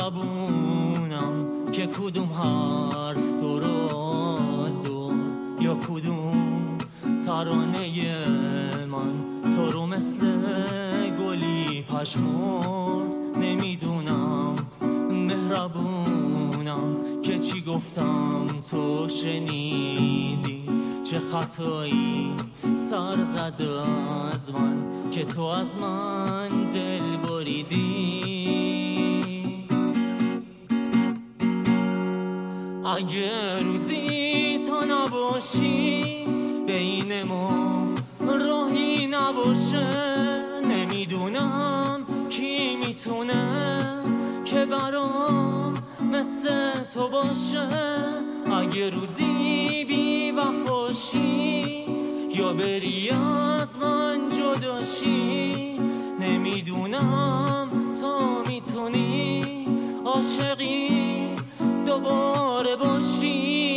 زبونم که کدوم حرف تو رو زد، یا کدوم ترانه من تو رو مثل گلی پشمرد. نمیدونم مهربونم که چی گفتم تو شنیدی، چه خطایی سر زده از من که تو از من دل بریدی. اگه روزی تو نباشی بین ما راهی نباشه، نمیدونم کی میتونه که برام مثل تو باشه. اگه روزی بی وفاشی یا بری از من جداشی، نمیدونم تو میتونی عاشقی دوباره باشی.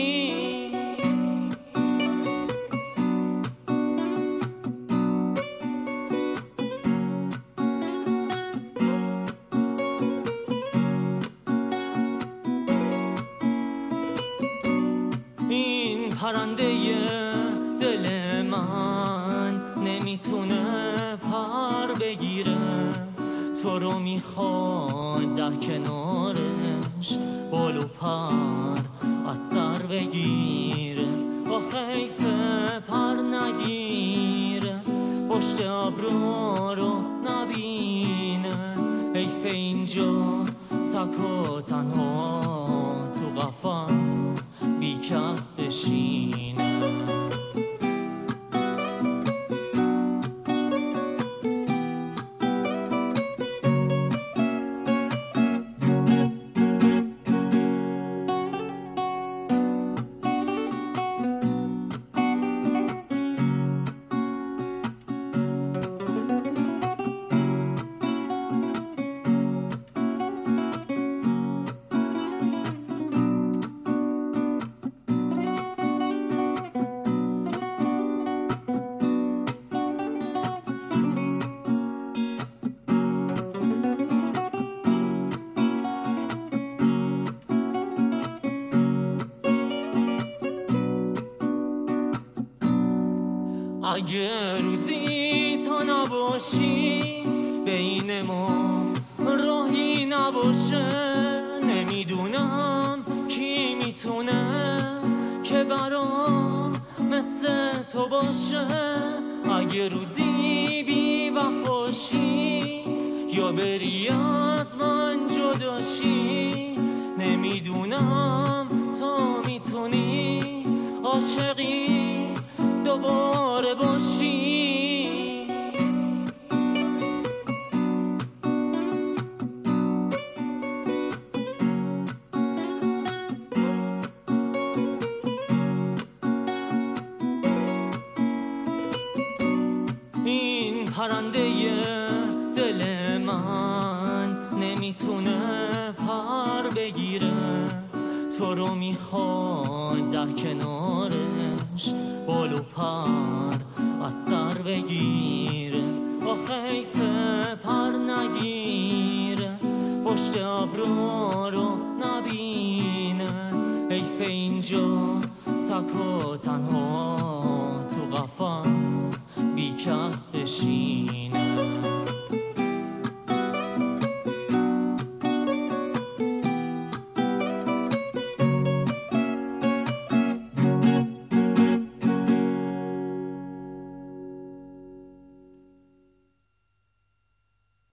این پرنده دل من نمیتونه پر بگیره، تو رو میخواد در کنارش بال و پر از سر بگیره. آخه حیفه پر نگیره، پشت ابرو رو نبینه. حیفه اینجا تک و تنها تو قفس بی کس بشینه. اگه روزی تو نباشی بین ما راهی نباشه، نمیدونم کی میتونه که برام مثل تو باشه. اگه روزی بی وفاشی یا بری از من جداشی، نمیدونم تو میتونی عاشقی دوباره باشی. این پرنده دل من نمیتونه پر بگیره، تو رو میخواد در کنارش بال و پر از سر بگیره. آخه حیفه پر نگیره، پشت ابرو رو نبینه. حیفه اینجا تک و تنها تو قفس بی کس بشینه.